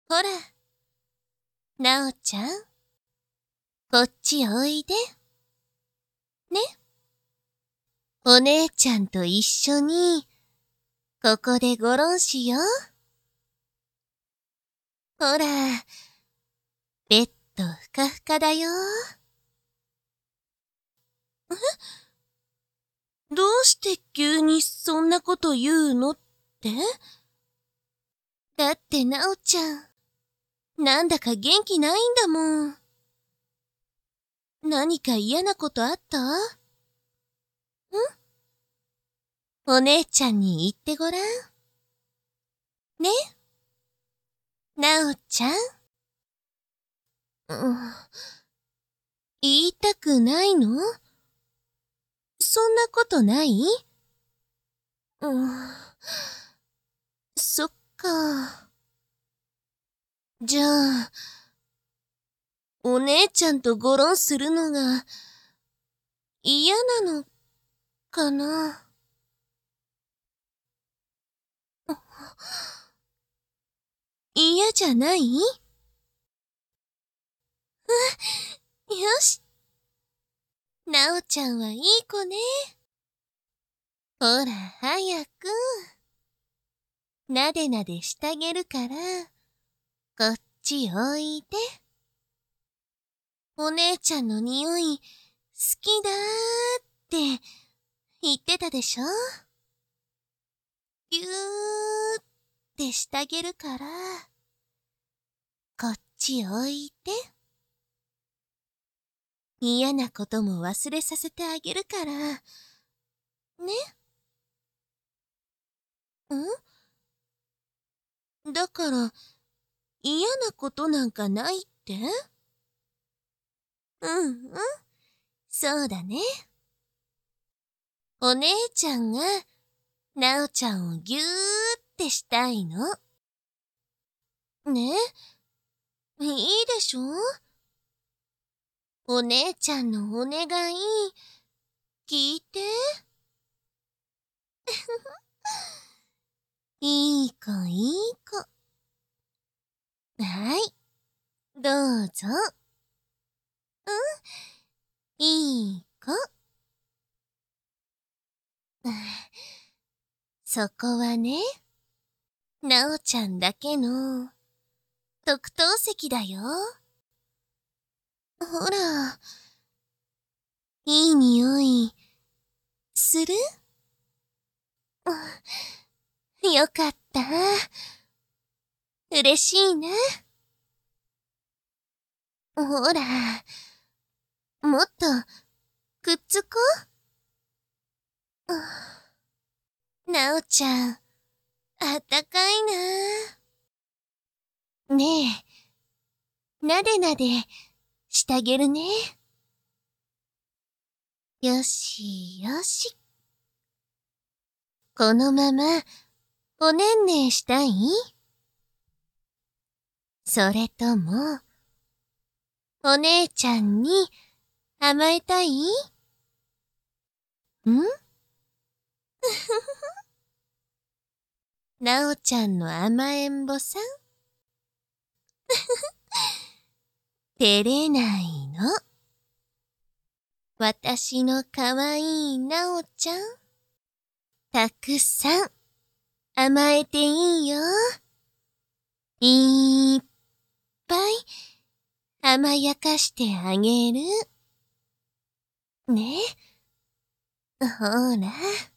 ほら、なおちゃん、こっちおいで。ね。お姉ちゃんと一緒に、ここでごろんしよう。ほら、ベッドふかふかだよ。どうして急にそんなこと言うのって？だってなおちゃん、なんだか元気ないんだもん。何か嫌なことあった？お姉ちゃんに言ってごらん。ね、なおちゃん。言いたくないの？そんなことない？そっか。じゃあ、お姉ちゃんとごろんするのが嫌なのかな？嫌じゃない？よし。なおちゃんはいい子ね。ほら、早く。なでなでしてあげるから、こっちおいで。お姉ちゃんの匂い、好きだーって言ってたでしょ？ぎゅーってしてあげるから、こっちおいで。嫌なことも忘れさせてあげるから、ね。だから、嫌なことなんかないって？そうだね。お姉ちゃんが、なおちゃんをぎゅーってしたいの。ね？いいでしょ？お姉ちゃんのお願い、聞いて。いい子いい子。はい、どうぞ。いい子。そこはね、なおちゃんだけの特等席だよ。ほら、いい匂い、する？よかった。嬉しいな。ほら、もっと、くっつこう。なおちゃん、あったかいな。ねえ、なでなでしてあげるね。よしよし。このまま、おねんねしたい？それとも、お姉ちゃんに甘えたい？なおちゃんの甘えんぼさん？照れないの。私のかわいいなおちゃん。たくさん甘えていいよ。いっぱい甘やかしてあげる。ね。ほら。